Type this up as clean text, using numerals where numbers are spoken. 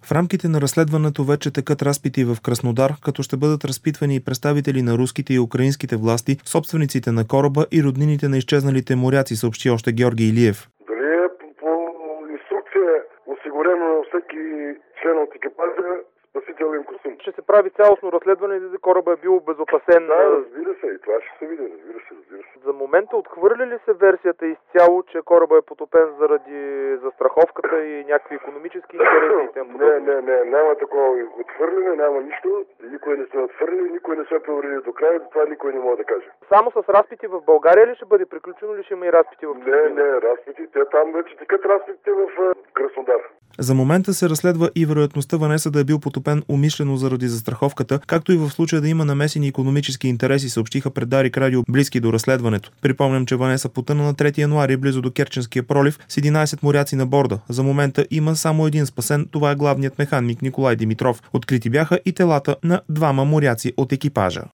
В рамките на разследването вече текат разпити в Краснодар, като ще бъдат разпитвани и представители на руските и украинските власти, собствениците на кораба и роднините на изчезналите моряци, съобщи още Георги Илиев. Дали е по инструкция осигурено на всеки член от екипажа спасителен костюм? Ще се прави цялостно разследване, за да кораба е бил обезопасен. Да, разбира се, и това ще се види, разбира се. За момента отхвърли ли се версията изцяло, че кораба е потопен заради застраховката и някакви икономически интереси и тем подобно? Не, няма такова отхвърляне, няма нищо. Никой не се отхвърли, никой не се проверили до края, това никой не може да каже. Само с разпити в България ли ще бъде приключено, или ще има и разпити в Краснодар? Не, разпити. Те там вече текат разпитите в Краснодар. За момента се разследва и вероятността Ванеса да е бил потопен умишлено заради застраховката, както и в случая да има намесени икономически интереси, съобщиха пред Дарик Радио близки до разследването. Припомням, че Ванеса потъна на 3 януари близо до Керченския пролив с 11 моряци на борда. За момента има само един спасен, това е главният механик Николай Димитров. Открити бяха и телата на 2 моряци от екипажа.